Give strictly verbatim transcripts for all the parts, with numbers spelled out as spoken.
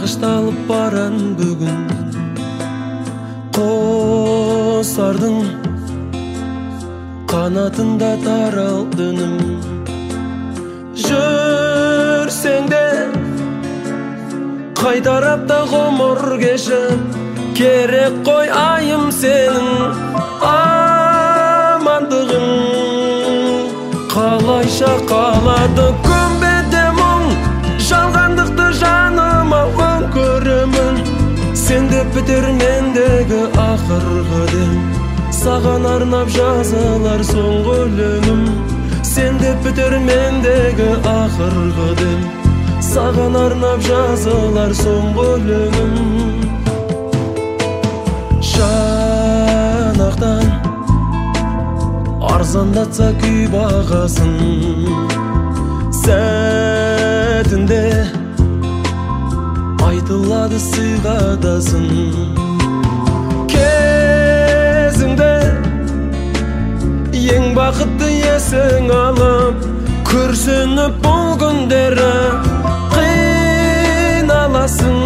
Багышталып баран бүгүн Косардың канатында таралдыным. Жүрсең де кай тарапта гомур кешіп, керек қой айым сенің амандығың. Қалайша қалады көмбеде мұң, жалғандықты жаныма өңкөремін. Сен деп бітер мендегі ақырғы дем, саған арнап жазылар соңғы өлеңім. Сен деп бітер мендегі ақырғы дем, саған арнап жазылар соңғы өлеңім. Жанақтан арзандатса күй бағасын, сәтінде айтылады сыйғадасын. Кезіңде ең бақытты есің алып, күрсініп бұл күндері қиналасың.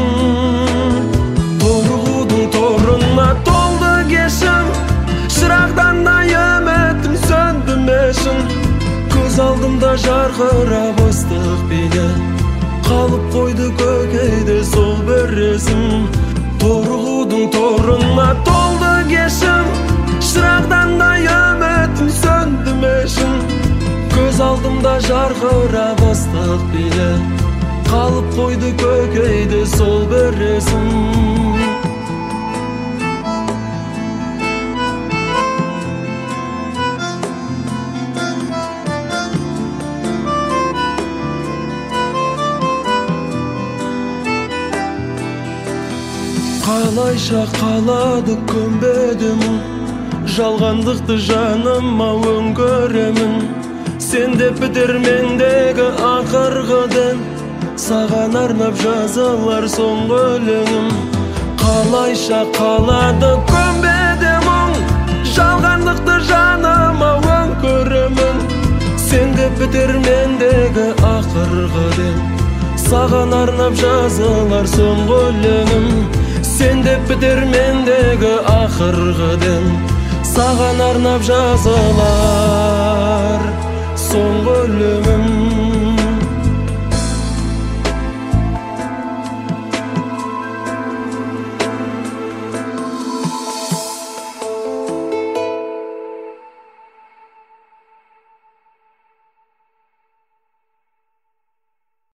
Торғудың торына толды кешім, шырақтан да үмітім сөнді мешін. Көз алдымда жарқырап ыстық бейне, қалып қойды көкейде сол бір есім. Торғудың торына толды кешім, шырақтан да үмітім сөнді мешін. Көз алдымда жарқырап ыстық бейне, қалып қойды көкейде сол бір есім. Қалайша қалады көмбеде мұң, жалғандықты жаныма өңкөремін. Сен деп бітер мендегі ақырғы дем, саған арнап жазылар соңғы өлеңім. Қалайша қалады көмбеде мұң, жалғандықты жаныма өңкөремін. Сен деп бітер мендегі ақырғы дем, саған арнап жазылар соңғы өлеңім. Сен деп бітер мендегі ақырғы дем, саған арнап жазылар соңғы өлеңім.